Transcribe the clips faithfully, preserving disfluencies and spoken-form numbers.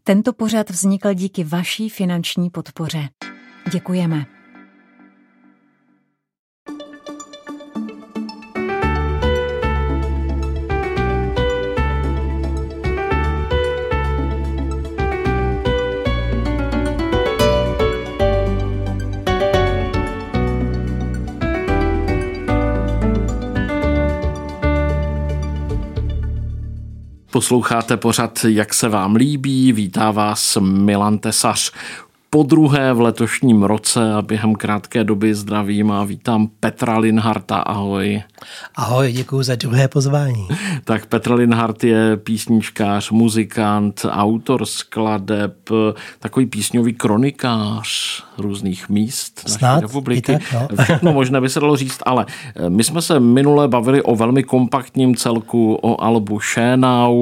Tento pořad vznikl díky vaší finanční podpoře. Děkujeme. Posloucháte pořad Jak se vám líbí, vítá vás Milan Tesař. Po druhé v letošním roce a během krátké doby zdravím a vítám Petra Linharta. Ahoj. Ahoj, děkuji za druhé pozvání. Tak Petr Linhart je písničkář, muzikant, autor skladeb, takový písňový kronikář různých míst naší Snad republiky. Tak, no. Všechno možné by se dalo říct, ale my jsme se minule bavili o velmi kompaktním celku, o albu Šénau,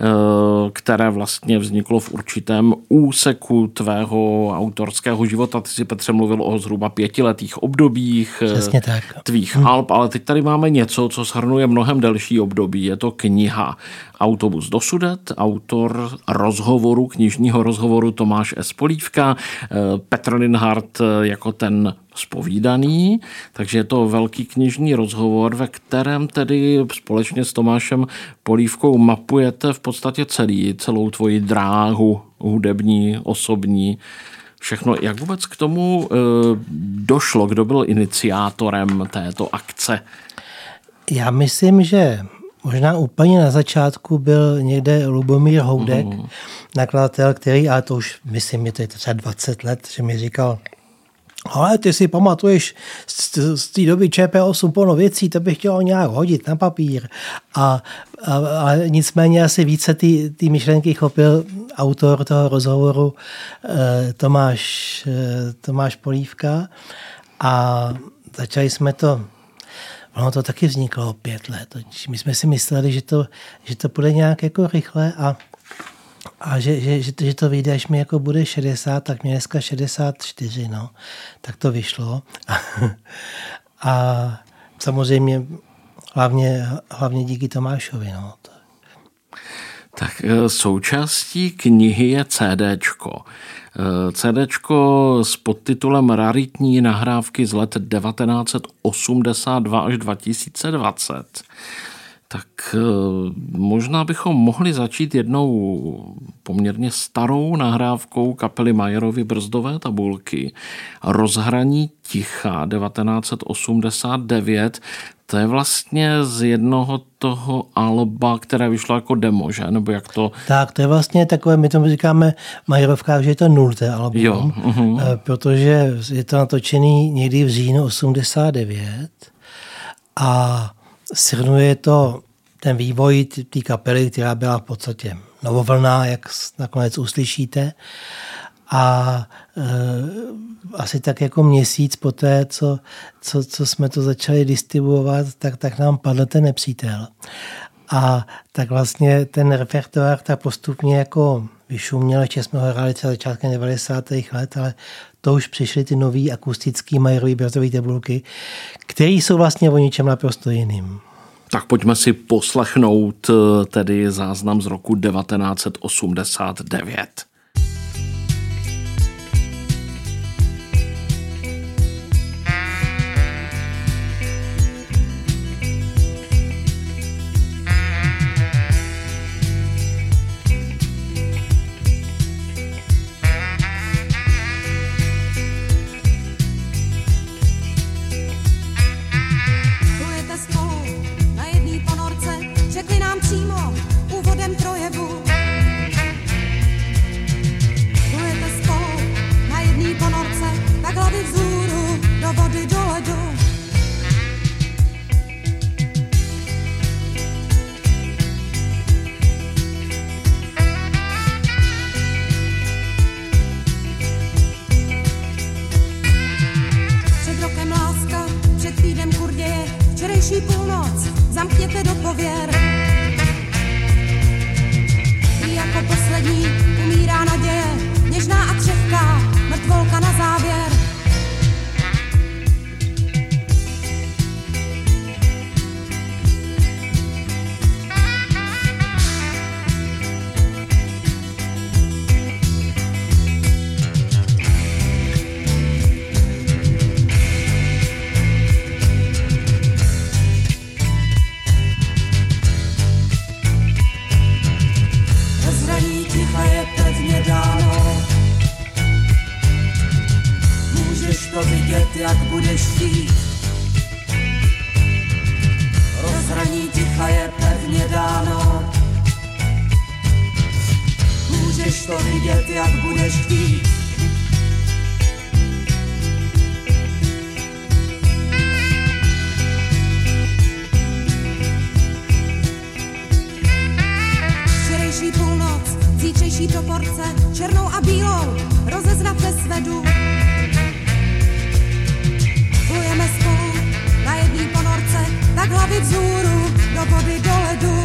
které vlastně vzniklo v určitém úseku tvého autorského života. Ty si, Petře, mluvil o zhruba pětiletých obdobích Přesně tak. tvých hm. alb, ale teď tady máme něco, co shrnuje mnohem delší období. Je to kniha Autobus do Sudet, autor rozhovoru, knižního rozhovoru Tomáš S. Polívka, Petr Linhart jako ten zpovídaný, takže je to velký knižní rozhovor, ve kterém tedy společně s Tomášem Polívkou mapujete v podstatě celý, celou tvoji dráhu hudební, osobní, všechno. Jak vůbec k tomu e, došlo? Kdo byl iniciátorem této akce? Já myslím, že možná úplně na začátku byl někde Lubomír Houdek, mm. nakladatel, který, ale to už myslím, je to třeba dvacet let, že mi říkal, ale ty si pamatuješ z, z té doby Č P osm plno věcí, to bych chtěl nějak hodit na papír. A, a, a nicméně asi více ty, ty myšlenky chopil autor toho rozhovoru eh, Tomáš, eh, Tomáš Polívka a začali jsme to, ono to taky vzniklo pět let. My jsme si mysleli, že to, že to bude nějak jako rychle a A že, že, že, to, že to vyjde, až mi jako bude šedesát, tak mě dneska šedesát čtyři, no. Tak to vyšlo. A samozřejmě hlavně, hlavně díky Tomášovi, no. Tak součástí knihy je CDčko. CDčko s podtitulem Raritní nahrávky z let devatenáct set osmdesát dva až dva tisíce dvacet. Tak možná bychom mohli začít jednou poměrně starou nahrávkou kapely Majerovy Brzdové tabulky. Rozhraní ticha devatenáct set osmdesát devět. To je vlastně z jednoho toho alba, které vyšlo jako demo, že? Nebo jak to? Tak, to je vlastně takové, my tomu říkáme Majerovka, že je to nulté album. Jo. Uh-huh. Protože je to natočený někdy v říjnu osmdesát devět a shrnuje to ten vývoj té kapely, která byla v podstatě novovlná, jak nakonec uslyšíte. A e, asi tak jako měsíc poté, co, co, co jsme to začali distribuovat, tak, tak nám padl ten Nepřítel. A tak vlastně ten repertoár tak postupně jako vyšuměl, ještě jsme ho hráli třeba začátkem devadesátých let, ale to už přišly ty nový akustický Majerový Brzdové tabulky, které jsou vlastně o ničem naprosto jiným. Tak pojďme si poslechnout tedy záznam z roku devatenáct set osmdesát devět. Zamkněte do pověr. Jako poslední umírá naděje, něžná a křehká, mrtvolka na závěr. Chceš to vidět, jak budeš chtít. Včerejší půlnoc, zítřejší proporce, černou a bílou, rozeznat nesvedu. Plujeme spolu na jedný ponorce, tak hlavy vzhůru, do vody, do ledu.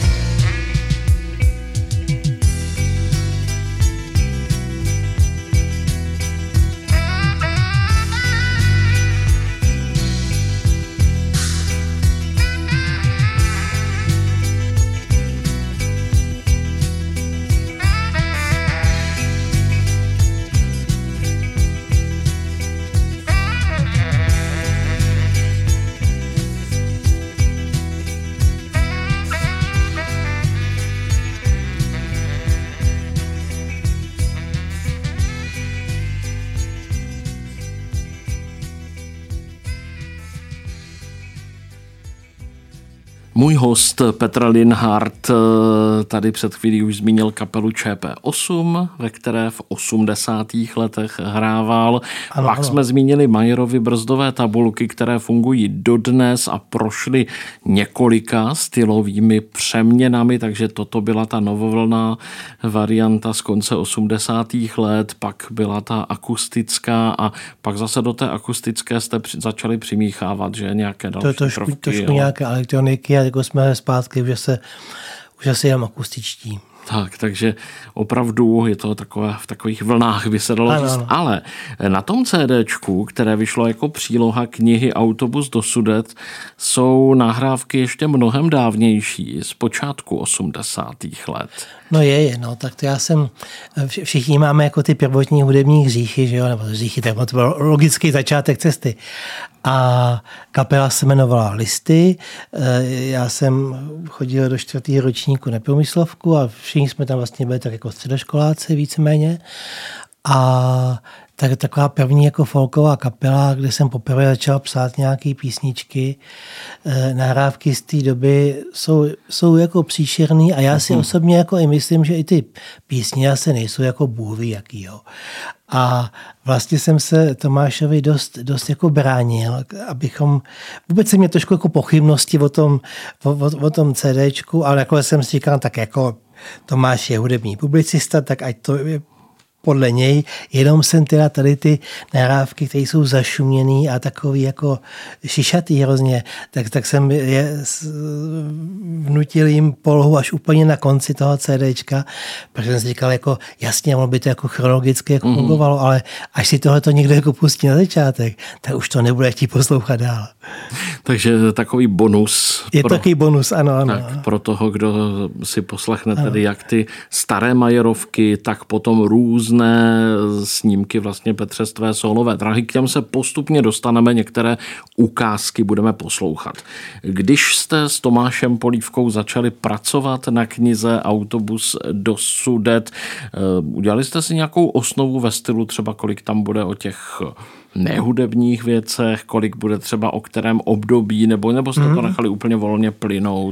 Můj host Petr Linhart tady před chvílí už zmínil kapelu Č P osm, ve které v osmdesátých letech hrával. Ano, Pak ano. jsme zmínili Mayerovy brzdové tabulky, které fungují dodnes a prošly několika stylovými přeměnami, takže toto byla ta novovlná varianta z konce osmdesátých let, pak byla ta akustická a pak zase do té akustické jste při, začali přimíchávat, že nějaké další To, trošku, prvky. trošku jo. nějaké elektroniky a jako jsme zpátky, už se, už asi jenom akustičtí. Tak, takže opravdu je to takové, v takových vlnách, by se dalo Ano, říct. ano. Ale na tom CDčku, které vyšlo jako příloha knihy Autobus do Sudet, jsou nahrávky ještě mnohem dávnější, z počátku osmdesátých let. No je, je, no, tak to já jsem, vš- všichni máme jako ty prvotní hudební hříchy, že jo, nebo hříchy, tak to byl logický začátek cesty. A kapela se jmenovala Listy, já jsem chodil do čtvrtého ročníku na průmyslovku a všichni jsme tam vlastně byli tak jako středoškoláci víceméně. A tak taková první jako folková kapela, kde jsem poprvé začal psát nějaké písničky. Nahrávky z té doby jsou, jsou jako příšerný a já si uh-huh. osobně jako i myslím, že i ty písně asi nejsou jako bůh ví jaký. Jo. A vlastně jsem se Tomášovi dost, dost jako bránil, abychom, vůbec se mě trošku jako pochybnosti o tom, o, o, o tom CDčku, ale nakonec jsem si říkal, tak jako Tomáš je hudební publicista, tak ať to je podle něj, jenom jsem teda tady ty nahrávky, které jsou zašuměný a takový jako šišatý hrozně, tak, tak jsem je vnutil jim polohu až úplně na konci toho CDčka, protože jsem si říkal, jako jasně, ono by to jako chronologicky jako mm. fungovalo, ale až si tohleto někdo jako pustí na začátek, tak už to nebude chtít poslouchat dál. Takže takový bonus. Je pro, takový bonus, ano, ano. Tak, pro toho, kdo si poslechne ano. tedy jak ty staré Mayerovky, tak potom různé snímky vlastně Petře z tvé solové dráhy. K těm se postupně dostaneme, některé ukázky budeme poslouchat. Když jste s Tomášem Polívkou začali pracovat na knize Autobus do Sudet, udělali jste si nějakou osnovu ve stylu, třeba kolik tam bude o těch nehudebních věcech, kolik bude třeba o kterém období, nebo, nebo jste mm. to nechali úplně volně plynout?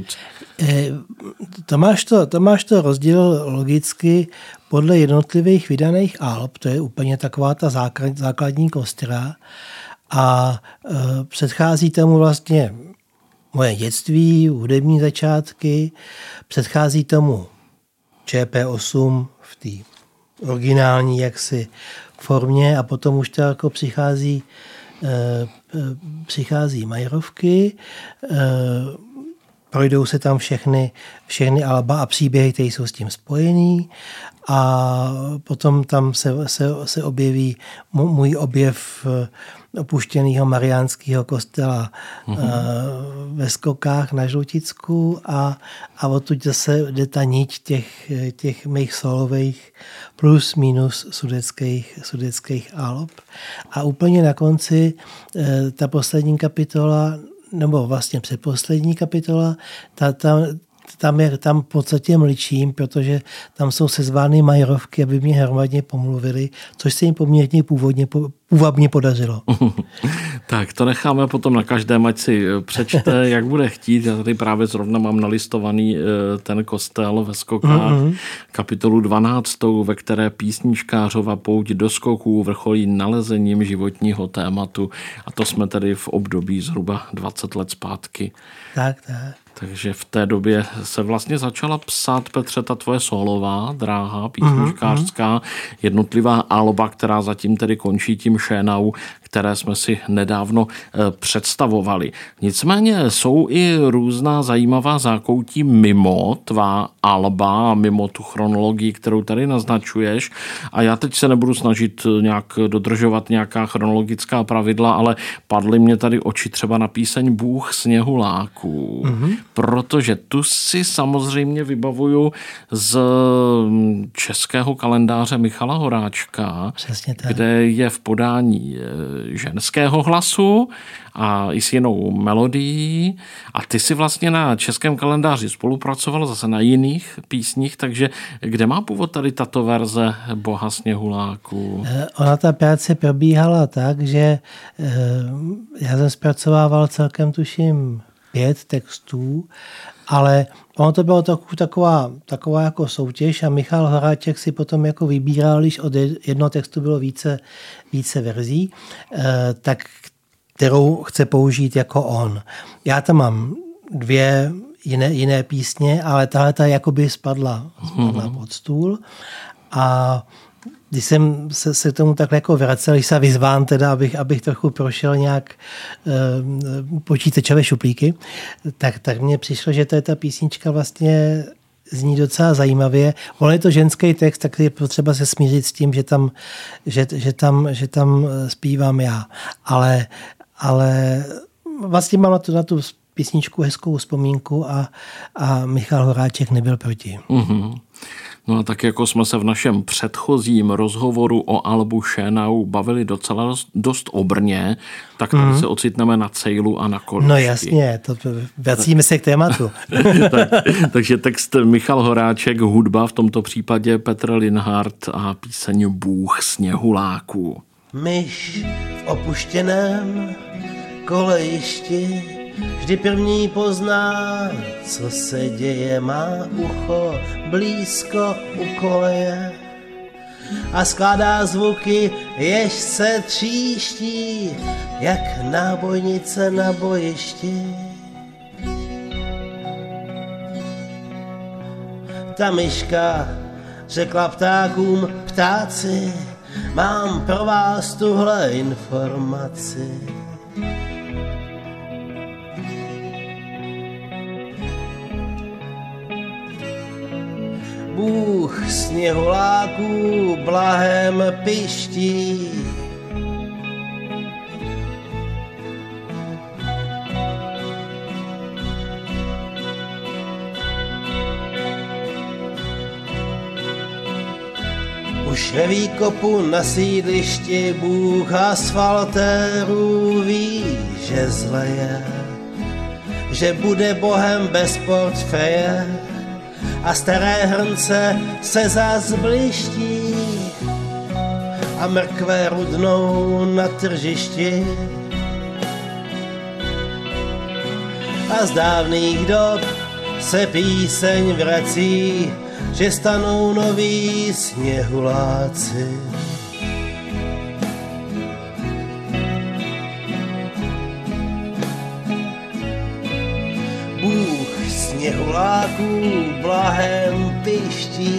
Tomáš to, Tomáš to rozdělil logicky podle jednotlivých vydaných alb, to je úplně taková ta základ, základní kostra a e, předchází tomu vlastně moje dětství, hudební začátky, předchází tomu Č P osm v té originální jaksi formě a potom už to jako přichází, e, e, přichází Mayerovky, e, projdou se tam všechny, všechny alba a příběhy, které jsou s tím spojený a potom tam se, se, se objeví můj objev opuštěného mariánského kostela uh-huh. ve Skokách na Žluticku a, a odtud zase jde ta niť těch, těch mých solových plus minus sudeckých, sudeckých alb. A úplně na konci ta poslední kapitola nebo vlastně předposlední kapitola, ta, ta, tam, je, tam v podstatě mlčím, protože tam jsou sezvány Mayerovky, aby mě hromadně pomluvili, což se jim poměrně původně, úvabně podařilo. Tak to necháme potom na každém, ať si přečte, jak bude chtít. Já tady právě zrovna mám nalistovaný ten kostel ve Skokách, mm-hmm. kapitolu dvanáctou, ve které písničkářova pouť do skoků vrcholí nalezením životního tématu. A to jsme tady v období zhruba dvacet let zpátky. Tak, tak. Takže v té době se vlastně začala psát, Petře, ta tvoje solová dráha písničkářská, jednotlivá alba, která zatím tedy končí tím Šénau, které jsme si nedávno představovali. Nicméně jsou i různá zajímavá zákoutí mimo tvá alba, mimo tu chronologii, kterou tady naznačuješ. A já teď se nebudu snažit nějak dodržovat nějaká chronologická pravidla, ale padly mě tady oči třeba na píseň Bůh sněhuláků. Mm-hmm. Protože tu si samozřejmě vybavuju z českého kalendáře Michala Horáčka, kde je v podání ženského hlasu a i s jinou melodií. A ty si vlastně na českém kalendáři spolupracoval zase na jiných písních, takže kde má původ tady tato verze Boha sněhuláků? Ona ta práce probíhala tak, že já jsem zpracovával celkem tuším pět textů, ale ono to bylo taková, taková jako soutěž a Michal Horáček si potom jako vybíral, když od jednoho textu bylo více, více verzí, tak kterou chce použít jako on. Já tam mám dvě jiné, jiné písně, ale tahle ta jakoby spadla, spadla pod stůl a když jsem se, se tomu takhle jako vracel, když se vyzván teda, abych, abych trochu prošel nějak e, počítačové šuplíky, tak, tak mně přišlo, že to je ta písnička vlastně zní docela zajímavě. On je to ženský text, tak je potřeba se smířit s tím, že tam, že, že tam, že tam zpívám já. Ale, ale vlastně mám na tu, na tu písničku hezkou vzpomínku a, a Michal Horáček nebyl proti. Mm-hmm. No a tak jako jsme se v našem předchozím rozhovoru o albu Šénau bavili docela dost, dost o Brně, tak tady mm. se ocitneme na Cejlu a na Kolíšti. No jasně, to vracíme se k tématu. tak, takže text Michal Horáček, hudba v tomto případě Petr Linhart a píseň Bůh sněhuláků. Myš v opuštěném kolejišti vždy první pozná, co se děje, má ucho blízko u koleje a skládá zvuky, jež se tříští, jak nábojnice na bojišti. Ta myška řekla ptákům: ptáci, mám pro vás tuhle informaci. Bůh sněhuláků blahem piští. Už ve výkopu na sídlišti Bůh asfaltérů ví, že zle je, že bude bohem bez portfeje a staré hrnce se zas bliští a mrkve rudnou na tržišti. A z dávných dob se píseň vrací, že stanou noví sněhuláci. Bůh sněhuláků blahem piští.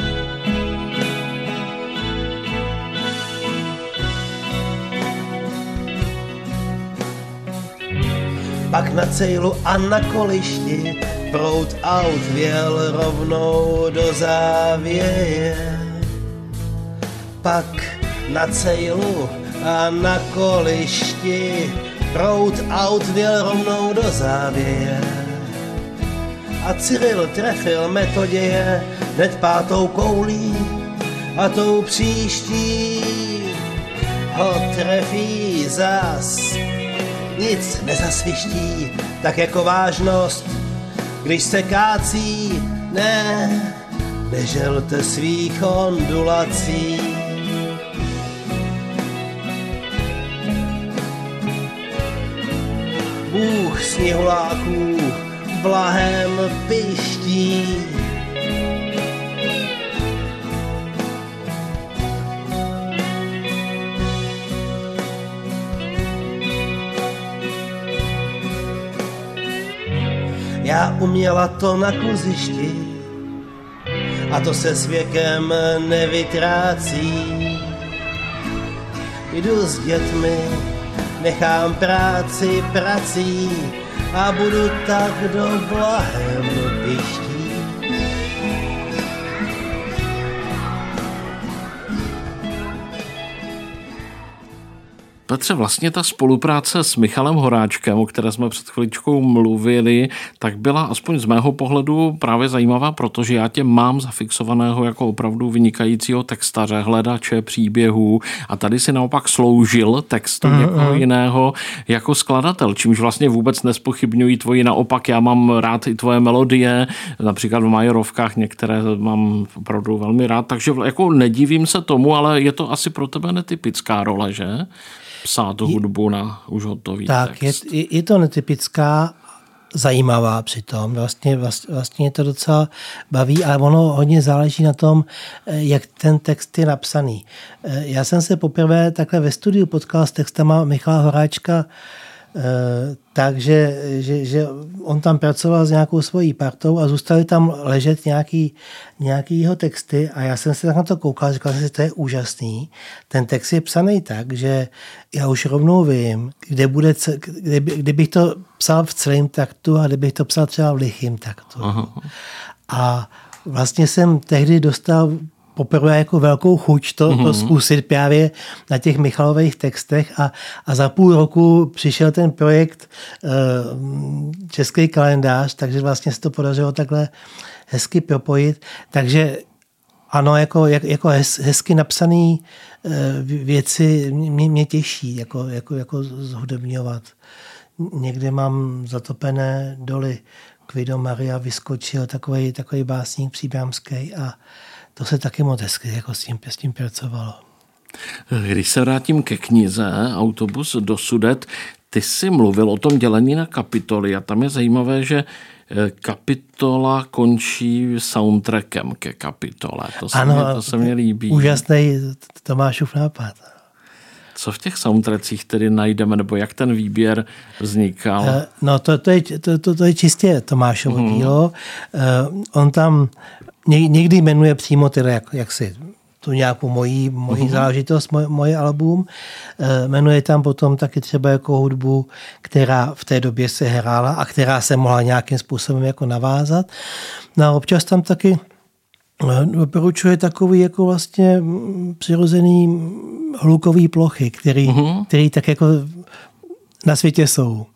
Pak na Cejlu a na Kolišti proud aut vjel rovnou do závěje. Pak na Cejlu a na Kolišti proud aut vjel rovnou do závěje. A Cyril trefil Metoděje hned pátou koulí a tou příští ho trefí zas. Nic nezasviští, tak jako vážnost, když se kácí, ne, neželte svých ondulací. sněhuláků blahem piští. Já uměla to na kluzišti a to se s věkem nevytrácí. Jdu s dětmi, nechám práci prací a budu tak do blahem piští. Petře, vlastně ta spolupráce s Michalem Horáčkem, o které jsme před chviličkou mluvili, tak byla aspoň z mého pohledu právě zajímavá, protože já tě mám zafixovaného jako opravdu vynikajícího textaře, hledače příběhů a tady si naopak sloužil textu mm, někoho mm. jiného jako skladatel, čímž vlastně vůbec nespochybňují tvoji, naopak já mám rád i tvoje melodie, například v Majorovkách některé mám opravdu velmi rád, takže jako nedivím se tomu, ale je to asi pro tebe netypická role, že? Psát hudbu na už hotový tak, text. Tak, je, je to netypická, zajímavá přitom. Vlastně, vlastně, vlastně to docela baví, ale ono hodně záleží na tom, jak ten text je napsaný. Já jsem se poprvé takhle ve studiu potkal s textama Michala Horáčka, takže že, že on tam pracoval s nějakou svojí partou a zůstaly tam ležet nějaký, nějaký jeho texty a já jsem se tak na to koukal, říkal jsem si, to je úžasný. Ten text je psaný tak, že já už rovnou vím, kde bude, kde, kdybych to psal v celém taktu a kdybych to psal třeba v lichým taktu. Aha. A vlastně jsem tehdy dostal poprvé jako velkou chuť to, mm-hmm. to zkusit právě na těch Michalových textech a, a za půl roku přišel ten projekt uh, Český kalendář, takže vlastně se to podařilo takhle hezky propojit. Takže ano, jako, jako hez, hezky napsané uh, věci mě, mě těší jako, jako, jako zhudebňovat. Někde mám Zatopené doly, Guido Maria vyskočil, takový, takový básník příbramský a to se taky moc hezky jako s tím, s tím pracovalo. Když se vrátím ke knize Autobus do Sudet, ty jsi mluvil o tom dělení na kapitoly a tam je zajímavé, že kapitola končí soundtrackem ke kapitole. To se, ano, mě, to se mě líbí. Úžasný Tomášův nápad. Co v těch soundtrackích tedy najdeme, nebo jak ten výběr vznikal? No to, to, je, to, to, to je čistě Tomášovo hmm. dílo. On tam někdy jmenuje přímo teda jak, jak si tu nějakou mojí, mojí uh-huh. záležitost, moje, moje album. E, jmenuje tam potom taky třeba jako hudbu, která v té době se hrála a která se mohla nějakým způsobem jako navázat. No a občas tam taky doporučuje takový jako vlastně přirozený hlukový plochy, který, uh-huh. který tak jako na světě jsou.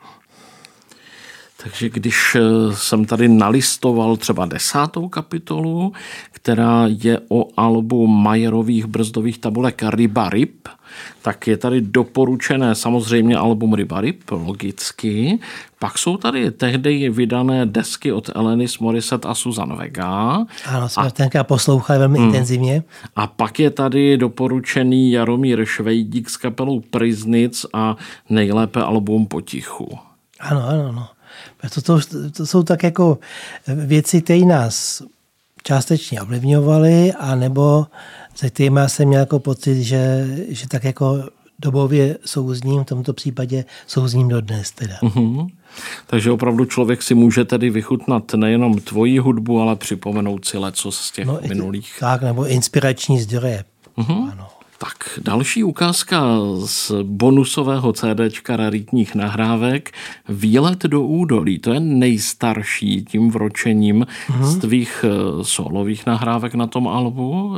Takže když jsem tady nalistoval třeba desátou kapitolu, která je o albu Majerových brzdových tabulek Ryba ryb, tak je tady doporučené samozřejmě album Ryba ryb, logicky. Pak jsou tady tehdy vydané desky od Alanis Morissette a Suzanne Vega. Ano, jsme tenkrát poslouchali velmi mm. intenzivně. A pak je tady doporučený Jaromír Švejdík s kapelou Priznic a nejlépe album Potichu. Ano, ano, ano. To, to, to jsou tak jako věci, které nás částečně ovlivňovaly, anebo se kterými jsem měl jako pocit, že, že tak jako dobově souzním, v tomto případě souzním dodnes teda. Uh-huh. Takže opravdu člověk si může tedy vychutnat nejenom tvoji hudbu, ale připomenout si leco z těch no, minulých. Tak, nebo inspirační zdroje. Uh-huh. Ano. Tak další ukázka z bonusového CDčka raritních nahrávek Výlet do údolí. To je nejstarší tím vročením mm-hmm. z tvých solových nahrávek na tom albu.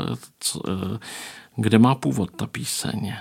Kde má původ ta píseň?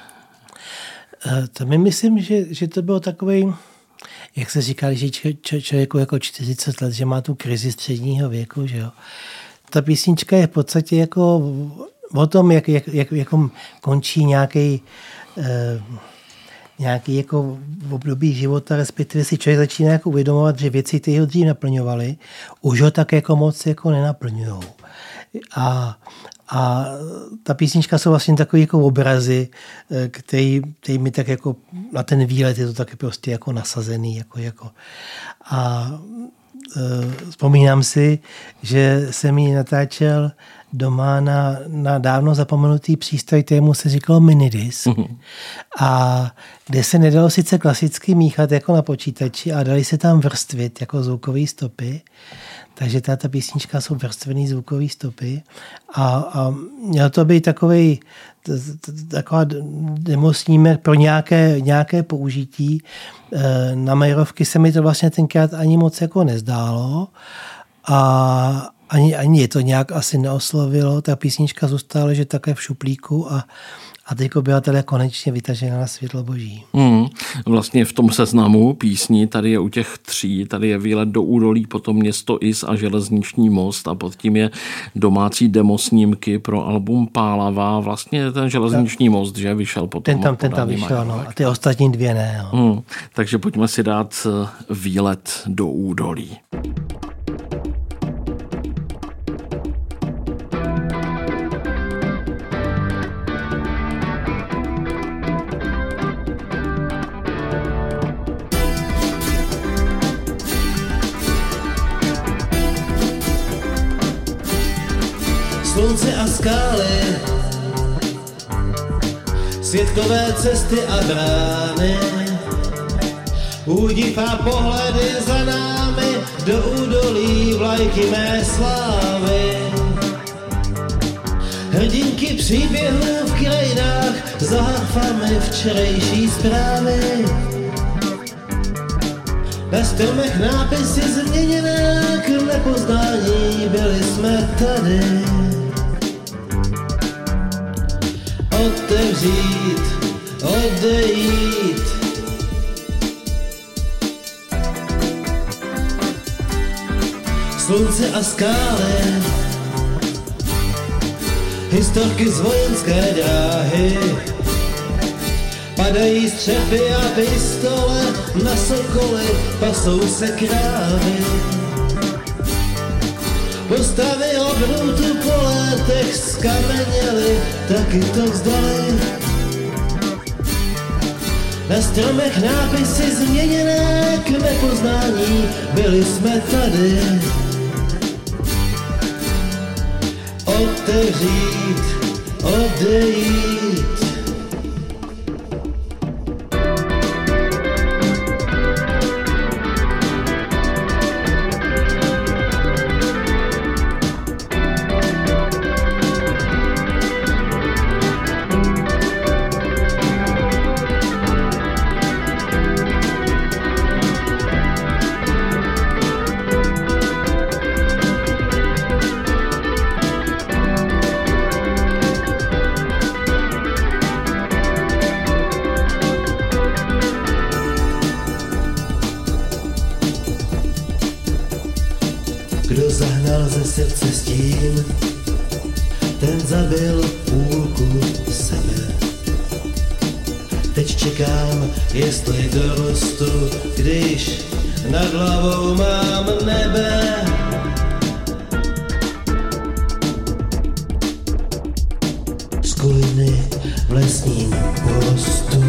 To my myslím, že, že to bylo takový, jak se říká, že člověku jako čtyřicet let, že má tu krizi středního věku, že jo. Ta písnička je v podstatě jako o tom, jak, jak, jak, jak končí nějaký, eh, nějaký jako v období života, respektive si člověk začíná jako uvědomovat, že věci, které ho dřív naplňovaly, už ho tak jako moc jako nenaplňujou. A, a ta písnička jsou vlastně takové jako obrazy, který, který mi tak jako na ten výlet je to taky prostě jako nasazený. Jako, jako. A e, vzpomínám si, že jsem ji natáčel doma na, na dávno zapomenutý přístroj, kterému se říkalo minidisc. Mm-hmm. A kde se nedalo sice klasicky míchat jako na počítači, a dali se tam vrstvit jako zvukové stopy. Takže ta, ta písnička jsou vrstvený zvukové stopy. A, a měl to být takovej, taková demosnímek pro nějaké, nějaké použití. Na Majerovky se mi to vlastně tenkrát ani moc jako nezdálo. A Ani, ani je to nějak asi neoslovilo. Ta písnička zůstala, že také v šuplíku a, a teďko byla teda konečně vytažena na světlo boží. Hmm. Vlastně v tom seznamu písní, tady je u těch tří, tady je Výlet do údolí, potom Město Is a Železniční most a pod tím je domácí demosnímky pro album Pálava. Vlastně ten Železniční most, že vyšel potom. Ten tam, ten tam vyšel, no, a ty ostatní dvě ne. No. Hmm. Takže pojďme si dát Výlet do údolí. Slunce a skály, světkové cesty a brány, údiv a pohledy za námi, do údolí vlajky mé slávy. Hrdinky příběhů v krajinách, za harfami včerejší zprávy. Na stromech nápisy změněné k nepoznání, byli jsme tady. Otevřít, odejít. Slunce a skály, historky z vojenské dráhy. Padají střepy a pistole, na sokoly pasou se krávy. Postavy obnutu po letech skameněly, taky to vzdali. Na stromech nápisy změněné k nepoznání, byli jsme tady. Otevřít, odejít. Kdo zahnal ze srdce stín, ten zabil půlku sebe. Teď čekám, jestli dorostu, když nad hlavou mám nebe. Skuliny v lesním porostu,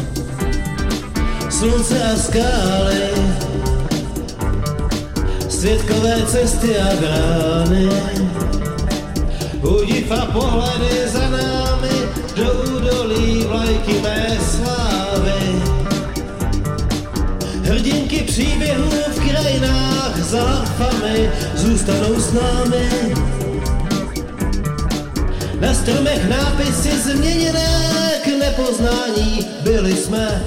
slunce a skály, světkové cesty a brány, údiv a pohledy za námi, do údolí vlajky mé slávy. Hrdinky příběhů v krajinách za harfami zůstanou s námi. Na stromech nápisy změněné k nepoznání, byli jsme.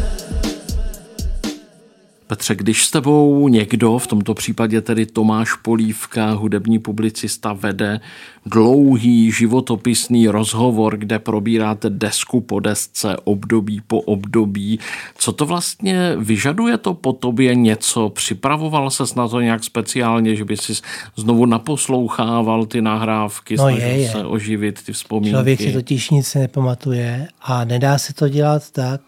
Petře, když s tebou někdo, v tomto případě tedy Tomáš Polívka, hudební publicista, vede dlouhý životopisný rozhovor, kde probíráte desku po desce, období po období, co to vlastně vyžaduje to po tobě něco? Připravoval ses na to nějak speciálně, že by si znovu naposlouchával ty nahrávky, no snažil je, je. se oživit ty vzpomínky? Člověk si totiž nic nepamatuje a nedá se to dělat tak,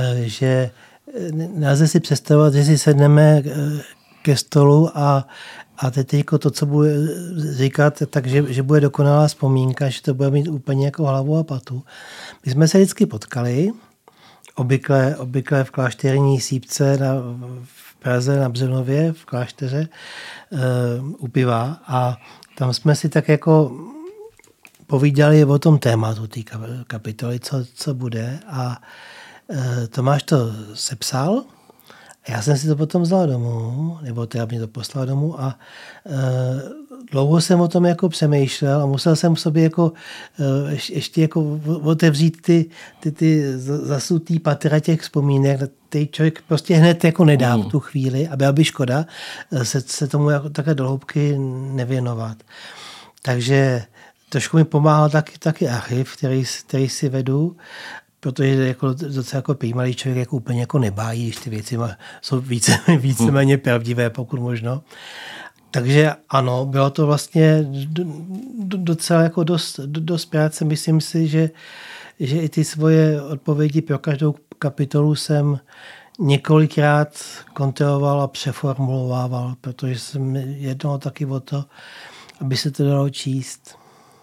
že nelze si představovat, že si sedneme ke stolu a A teď jako to, co bude říkat, takže že bude dokonalá vzpomínka, že to bude mít úplně jako hlavu a patu. My jsme se vždycky potkali, obvykle, obvykle v klášterní sípce na, v Praze na Břevnově, v klášteře uh, u piva a tam jsme si tak jako povídali o tom tématu té kapitoly, co, co bude a uh, Tomáš to sepsal. Já jsem si to potom vzal domů, nebo teda mě to poslal domů a e, dlouho jsem o tom jako přemýšlel a musel jsem v sobě jako e, ještě jako otevřít ty, ty, ty zasutý patra těch vzpomínek, který člověk prostě hned jako nedá v tu chvíli a byla by škoda se, se tomu jako takhle do hloubky nevěnovat. Takže trošku mi pomáhal taky, taky archiv, který, který si vedu, protože jako docela jako pejmalý člověk jako úplně jako nebájí, když ty věci jsou více, víceméně pravdivé, pokud možno. Takže ano, bylo to vlastně docela jako dost, dost práce. Myslím si, že, že i ty svoje odpovědi pro každou kapitolu jsem několikrát kontroloval a přeformulovával, protože jsem jednal taky o to, aby se to dalo číst.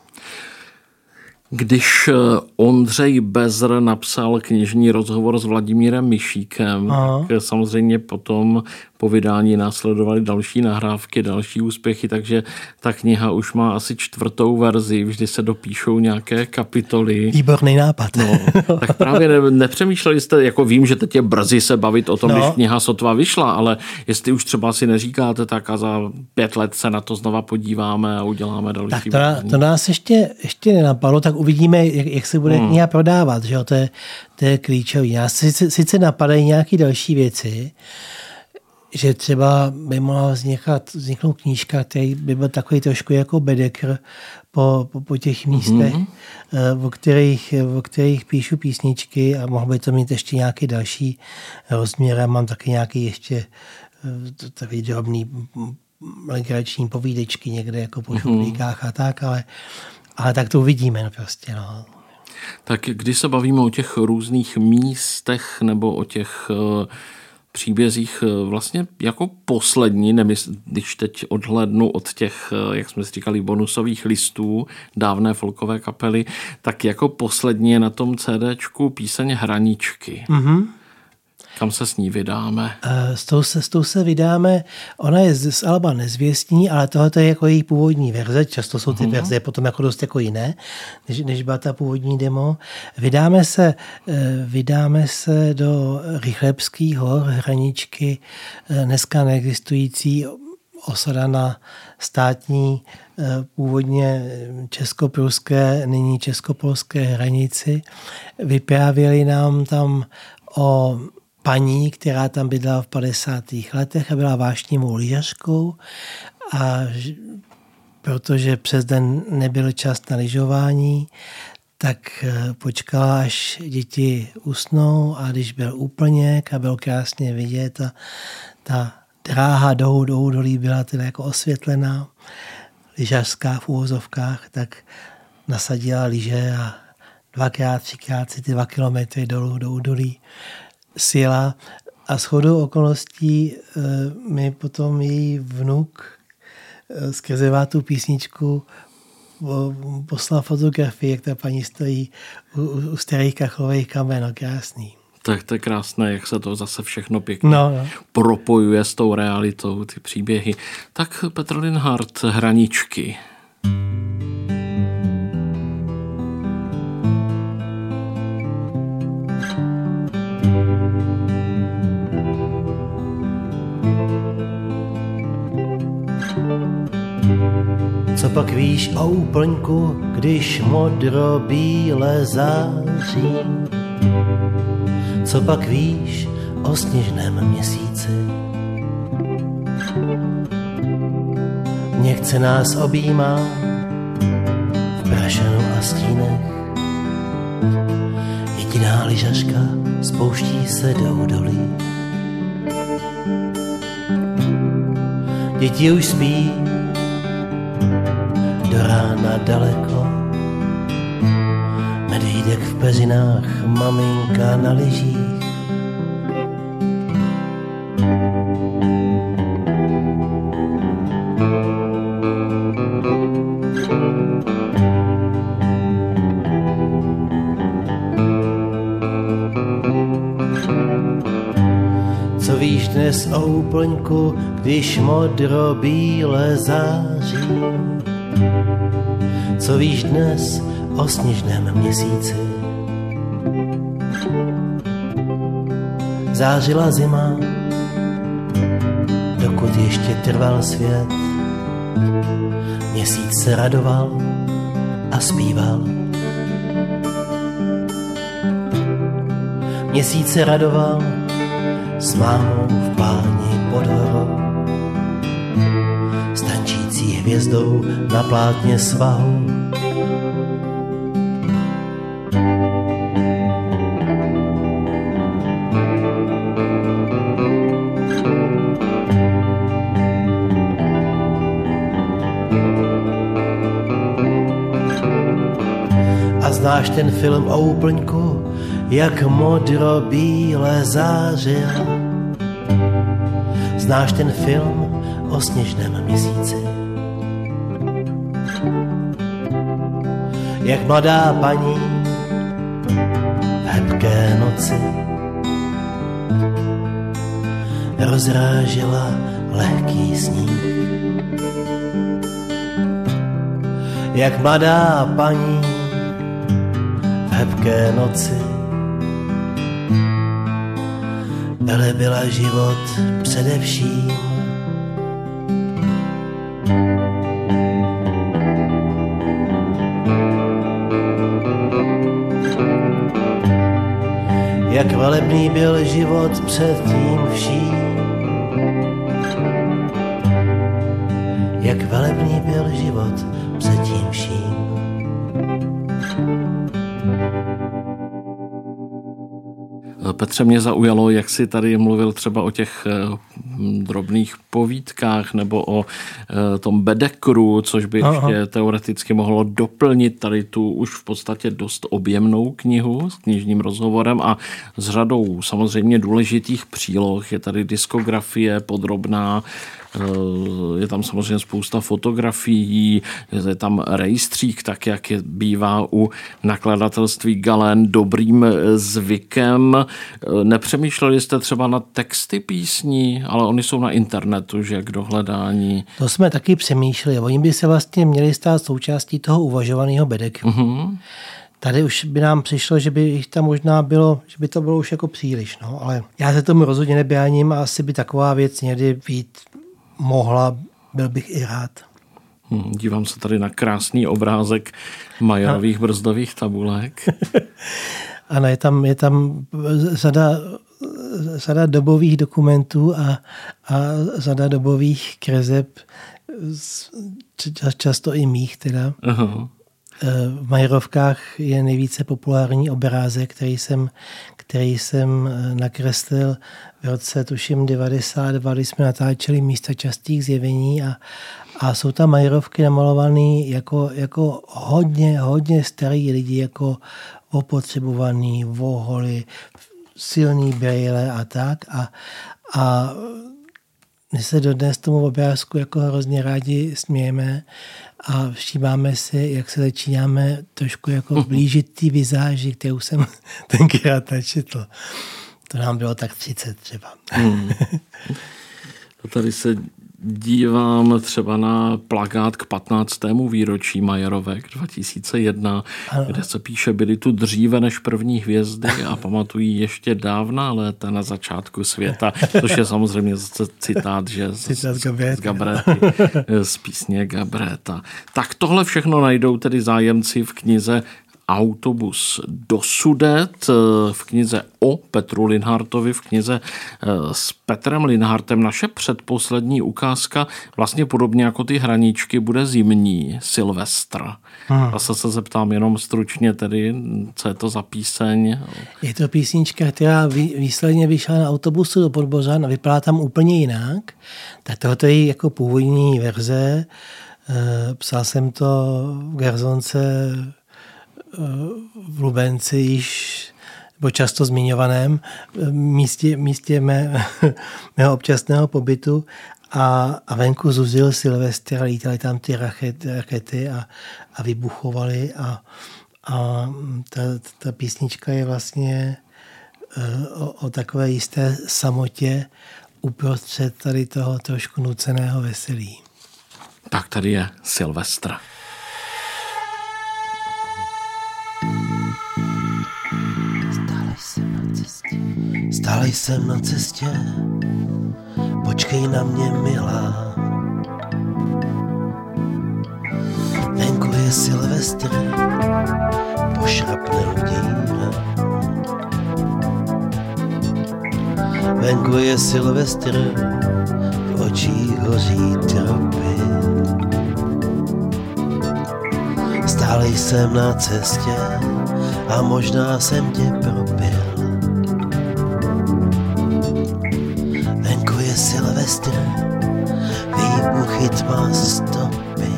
Když Ondřej Bezr napsal knižní rozhovor s Vladimírem Mišíkem, Aha. tak samozřejmě potom po vydání následovaly další nahrávky, další úspěchy, takže ta kniha už má asi čtvrtou verzi, vždy se dopíšou nějaké kapitoly. Výborný nápad. No, tak právě ne, nepřemýšleli jste, jako vím, že teď je brzy se bavit o tom, no. když kniha sotva vyšla, ale jestli už třeba si neříkáte, tak a za pět let se na to znova podíváme a uděláme další. Tak to, to nás ještě, ještě nenapadlo, tak uvidíme, jak, jak se bude hmm. kniha prodávat, že jo? To je, to je klíčový. Já sice, sice napadají nějaké další věci, že třeba by mohla vznikat, vzniknout knížka, který by byl takový trošku jako Bedekr po, po, po těch místech, mm-hmm. o, kterých, o kterých píšu písničky a mohl by to mít ještě nějaký další rozměr. Mám taky nějaký ještě takový drobný legrační povídečky někde jako po šuplíkách mm-hmm. a tak, ale, ale tak to uvidíme no prostě. No. Tak když se bavíme o těch různých místech nebo o těch uh, příbězích vlastně jako poslední, nemysl, když teď odhlédnu od těch, jak jsme si říkali, bonusových listů dávné folkové kapely, tak jako poslední je na tom CDčku píseň Hraničky. Mm-hmm. Kam se s ní vydáme? S tou se, s tou se vydáme, ona je z, z alba Nezvěstní, ale tohle je jako její původní verze, často jsou ty uh-huh. verze potom jako dost jako jiné, než, než byla ta původní demo. Vydáme se, vydáme se do Rychlebských hor, Hraničky, dneska neexistující osada na státní, původně českopruské, nyní českopolské hranici. Vyprávěli nám tam o paní, která tam bydlela v padesátých letech a byla vášnivou lyžařkou a protože přes den nebyl čas na lyžování, tak počkala, až děti usnou a když byl úplněk a byl krásně vidět a ta dráha do, do údolí byla teda jako osvětlená, lyžařská v úvozovkách, tak nasadila lyže a dvakrát, třikrát si ty dva kilometry dolů do údolí sjela a shodou okolností e, mi potom její vnuk e, skrze tu písničku o, poslal fotografii, jak ta paní stojí u, u starých kachlových kamen, no krásný. Tak to je krásné, jak se to zase všechno pěkně no, no. propojuje s tou realitou, ty příběhy. Tak Petr Linhart, Hraničky. Co pak víš o úplňku, když modro-bíle září? Co pak víš o sněžném měsíci? Nechce nás objímá v prašenu a stínech. Jediná lyžařka spouští se do údolí. Děti už spí, do rána daleko. Medvídek v peřinách, maminka na lyžích. dnes o úplňku, když modro-bíle září. Co víš dnes o sněžném měsíci? Zářila zima, dokud ještě trval svět. Měsíc se radoval a zpíval. Měsíc se radoval s mámou v pláni pod horou, s tančící hvězdou na plátně svahu. A znáš ten film o úplňku, jak modro-bíle zářil? Znáš ten film o sněžném měsíci? Jak mladá paní v hebké noci rozrážela lehký sníh. Jak mladá paní v hebké noci velebila život především. Jak velebný byl život před tím vším. Jak velebný byl život před tím vším. Petře, mě zaujalo, jak jsi tady mluvil třeba o těch drobných povídkách nebo o tom bedekru, což by Aha. ještě teoreticky mohlo doplnit tady tu už v podstatě dost objemnou knihu s knižním rozhovorem a s řadou samozřejmě důležitých příloh. Je tady diskografie podrobná, je tam samozřejmě spousta fotografií, je tam rejstřík, tak jak je, bývá u nakladatelství Galén dobrým zvykem. Nepřemýšleli jste třeba na texty písní, ale oni jsou na internetu, že k dohledání. To jsme taky přemýšleli. Oni by se vlastně měli stát součástí toho uvažovaného bedekru. Uh-huh. Tady už by nám přišlo, že by jich tam možná bylo, že by to bylo už jako příliš. No. Ale já se tomu rozhodně nebráním a asi by taková věc někdy být mohla, byl bych i rád. Hmm, dívám se tady na krásný obrázek Majerových a... brzdových tabulek. Ano, je tam, je tam řada, řada dobových dokumentů a, a řada dobových kreseb, často i mých teda. Aha. V Majerovkách je nejvíce populární obrázek, který jsem, který jsem nakreslil v roce, tuším, devadesát dva, kdy jsme natáčeli Místa častých zjevení a, a jsou tam Majerovky namalovaný jako, jako hodně, hodně starý lidi, jako opotřebovaný, voholi, silný brejle a tak. A, a my se dodnes tomu obrázku jako hrozně rádi smějeme a všímáme si, jak se začínáme trošku jako blížit té vizáži, kterou jsem tenkrát načetl. To nám bylo tak třicet třeba. Hmm. Tady se dívám třeba na plakát k patnáctému výročí Majerovek dva tisíce jedna, ano. Kde se píše, byly tu dříve než první hvězdy a pamatují ještě dávná léta na začátku světa, což je samozřejmě citát, že z, citát z, z Gabrety, z písně Gabreta. Tak tohle všechno najdou tedy zájemci v knize Autobus do Sudet, v knize o Petru Linhartovi, v knize s Petrem Linhartem. Naše předposlední ukázka, vlastně podobně jako ty Hraničky, bude zimní, Silvestr. Hmm. Zase se zeptám jenom stručně tedy, co je to za píseň. Je to písnička, která výsledně vyšla na Autobusu do Podbořan a vypadá tam úplně jinak. Tak tohoto je jako původní verze. Psal jsem to v garzonce v Lubenci již, nebo často zmiňovaném místě, místě mé, mého občasného pobytu a, a venku zuzil Silvestr a lítaly tam ty rakety, rakety a, a vybuchovaly a, a ta, ta písnička je vlastně o, o takové jisté samotě, uprostřed tady toho trošku nuceného veselí. Tak tady je Silvestr. Stále jsem na cestě, stále jsem na cestě, počkej na mě, milá. Venku je Silvestr, pošrapne hodína. Venku je Silvestr, v očích hoří tropy. Stále jsem na cestě a možná jsem tě propil. Venku je Silvestr, výbuchy tma stopy.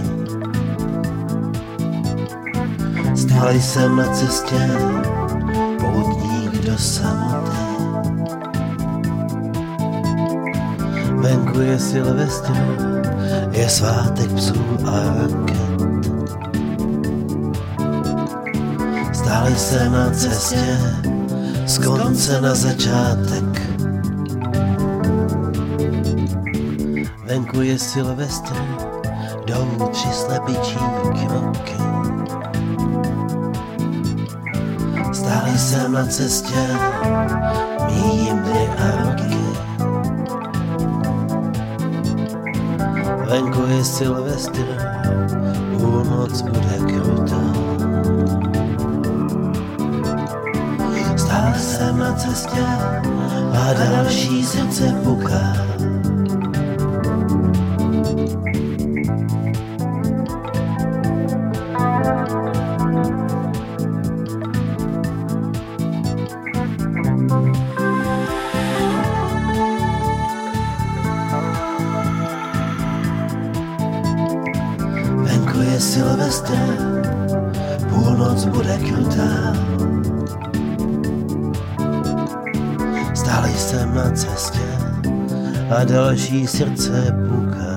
Stále jsem na cestě, poutník do samoty. Venku je Silvestr, je svátek psů a raket. Stále jsem na cestě, z konce na začátek. Venku je Silvestr, jdou tři slepičí kroky. Stále jsem na cestě, míjím dny a roky. Venku je Silvestr, půlnoc bude krutá. Stále jsem na cestě a další srdce puká. Venku je Silvestr, půlnoc bude krutá. Stále jsem na cestě a další srdce puká.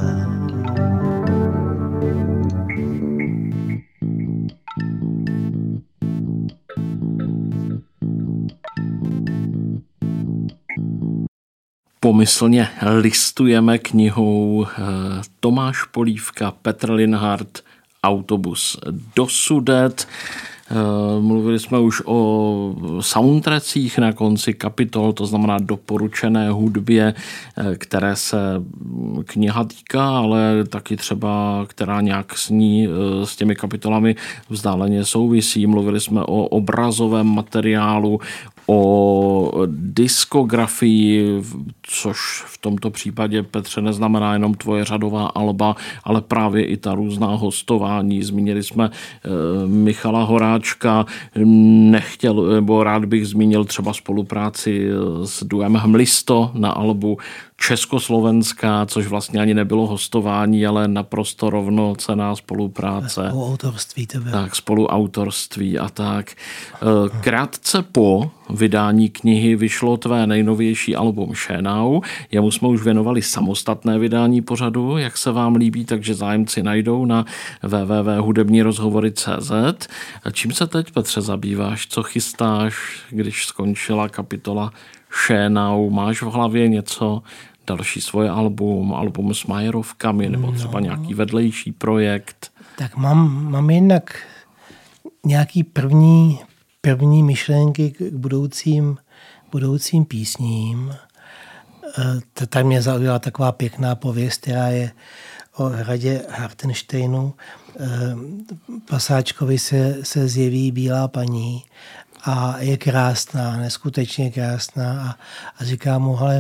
Pomyslně listujeme knihou Tomáš Polívka, Petr Linhart, Autobus do Sudet. Mluvili jsme už o soundtrackích na konci kapitol, to znamená doporučené hudbě, které se kniha týká, ale taky třeba, která nějak s ní, s těmi kapitolami vzdáleně souvisí. Mluvili jsme o obrazovém materiálu, o diskografii, což v tomto případě, Petře, neznamená jenom tvoje řadová alba, ale právě i ta různá hostování. Zmínili jsme e, Michala Horáčka, nechtěl, nebo rád bych zmínil třeba spolupráci s duem Hmlisto na albu Československá, což vlastně ani nebylo hostování, ale naprosto rovnocenná spolupráce. Spoluautorství to bylo. Tak, spoluautorství a tak. Krátce po vydání knihy vyšlo tvé nejnovější album Šénau. Jemu jsme už věnovali samostatné vydání pořadu, jak se vám líbí, takže zájemci najdou na w w w tečka hudební rozhovory tečka c z. Čím se teď, Petře, zabýváš? Co chystáš, když skončila kapitola Šénau? Máš v hlavě něco, další svoje album, album s Majerovkami, nebo třeba no. nějaký vedlejší projekt? Tak mám, mám jinak nějaký první, první myšlenky k budoucím, budoucím písním. Tak mě zaujala taková pěkná pověst, která je o hradě Hartensteinu. Pasáčkovi se, se zjeví bílá paní a je krásná, neskutečně krásná a, a říká mu, ale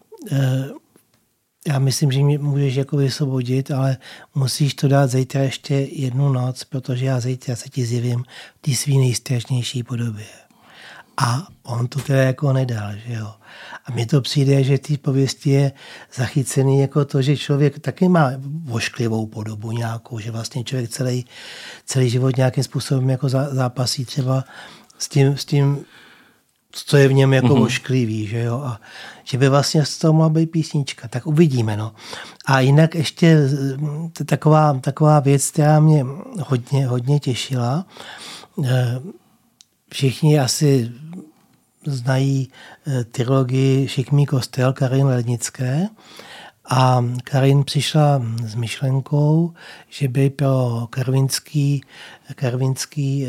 já myslím, že mě můžeš jako vysvobodit, ale musíš to dát zítra ještě jednu noc, protože já zítra se ti zjevím v té svý nejstrašnější podobě. A on to teda jako nedal, že jo. A mně to přijde, že v té pověsti je zachycený jako to, že člověk taky má vošklivou podobu nějakou, že vlastně člověk celý, celý život nějakým způsobem jako zápasí třeba s tím, s tím co je v něm jako mm-hmm. ošklivý, že jo, a že by vlastně z toho mohla být písnička, tak uvidíme, no. A jinak ještě taková, taková věc, která mě hodně, hodně těšila. Všichni asi znají trilogii Šikmý kostel Karin Lednické. A Karin přišla s myšlenkou, že by pro karvinský, karvinský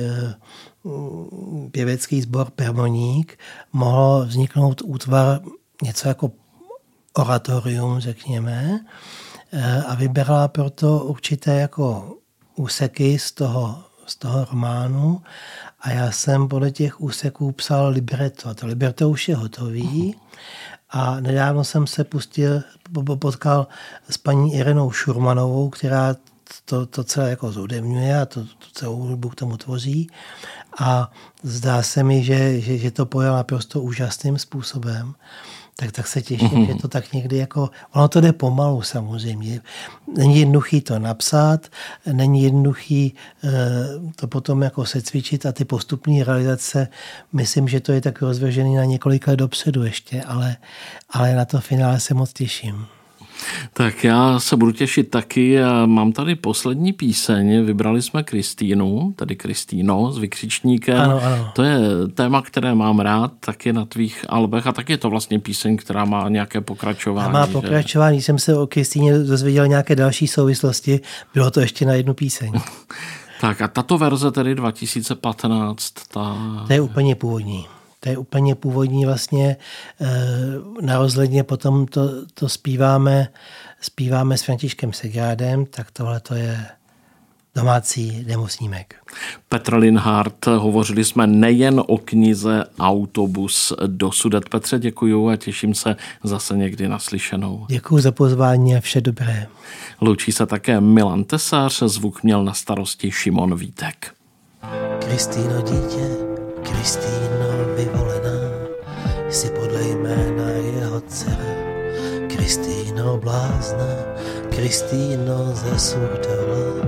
pěvecký sbor Permoník mohl vzniknout útvar něco jako oratorium, řekněme, a vybrala proto určité jako úseky z toho, z toho románu a já jsem podle těch úseků psal libreto. To libreto už je hotový a nedávno jsem se pustil, potkal s paní Irenou Šurmanovou, která to, to celé jako zhudebňuje a to, to celou hudbu k tomu tvoří a zdá se mi, že, že, že to pojal naprosto úžasným způsobem. Tak, tak se těším, mm-hmm. že to tak někdy jako... Ono to jde pomalu samozřejmě. Není jednoduchý to napsat, není jednoduchý e, to potom jako se cvičit a ty postupné realizace, myslím, že to je tak rozvržený na několik let dopředu ještě, ale, ale na to finále se moc těším. Tak já se budu těšit taky a mám tady poslední píseň. Vybrali jsme Kristýnu, tady Kristýno s vykřičníkem. Ano, ano. To je téma, které mám rád, taky na tvých albech a taky je to vlastně píseň, která má nějaké pokračování. A má pokračování, že? Jsem se o Kristýně dozvěděl nějaké další souvislosti, bylo to ještě na jednu píseň. Tak a tato verze tedy dva tisíce patnáct, ta... To je úplně původní. To je úplně původní vlastně, na rozhledně potom to, to zpíváme, zpíváme s Františkem Segrádem, tak tohle to je domácí demosnímek. Petr Linhart, hovořili jsme nejen o knize Autobus do Sudet. Petře, děkuju a těším se zase někdy naslyšenou. Děkuju za pozvání a vše dobré. Loučí se také Milan Tesař, zvuk měl na starosti Šimon Vítek. Kristýno dítě, Kristýno vyvolená, jsi podle jména jeho dcera. Kristýno blázna, Kristýno ze Surdola.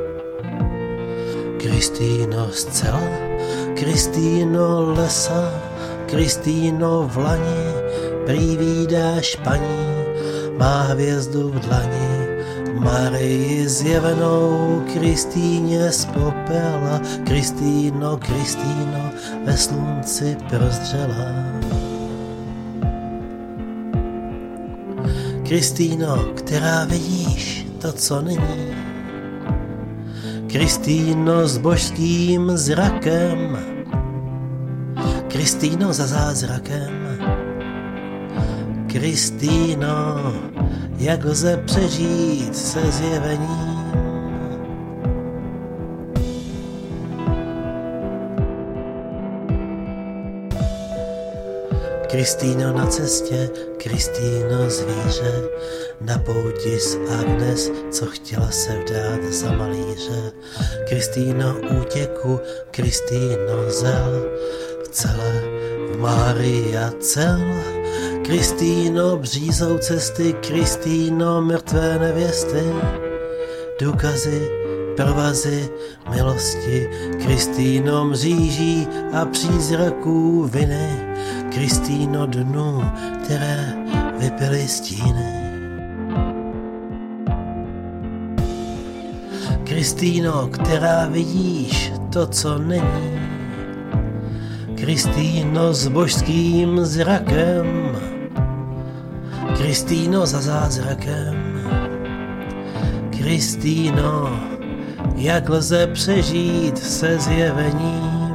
Kristýno zcela, Kristýno lesa, Kristýno v lani, prý vídáš paní, má hvězdu v dlani. Marii zjevenou, Kristýně z popela, Kristýno, Kristýno, ve slunci prozřela. Kristýno, která vidíš to, co není. Kristýno s božským zrakem, Kristýno za zázrakem. Kristýno, jak lze přežít se zjevením. Kristýno na cestě, Kristýno zvíře, na pouti s Agnes, co chtěla se vdát za malíře. Kristýno útěku, Kristýno zel, v celé v Mária cel. Kristýno břízou cesty, Kristýno mrtvé nevěsty, důkazy, provazy milosti, Kristýno mříží a přízraků viny, Kristýno dnů, které vypily stíny. Kristýno, která vidíš to, co není, Kristýno s božským zrakem, Kristýno za zázrakem. Kristýno, jak lze přežít se zjevením.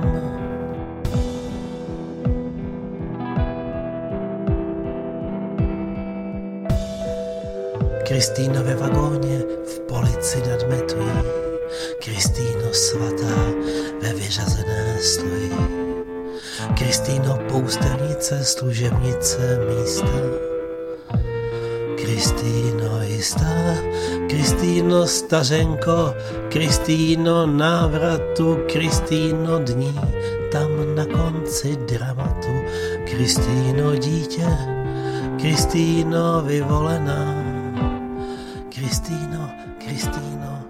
Kristýno ve vagóně v polici nadmetují, Kristýno svatá ve vyřazené sluji. Kristýno poustelnice, služebnice místa. Kristýno jistá, Kristýno stařenko, Kristýno návratu, Kristýno dní, tam na konci dramatu. Kristýno dítě, Kristýno vyvolená, Kristýno, Kristýno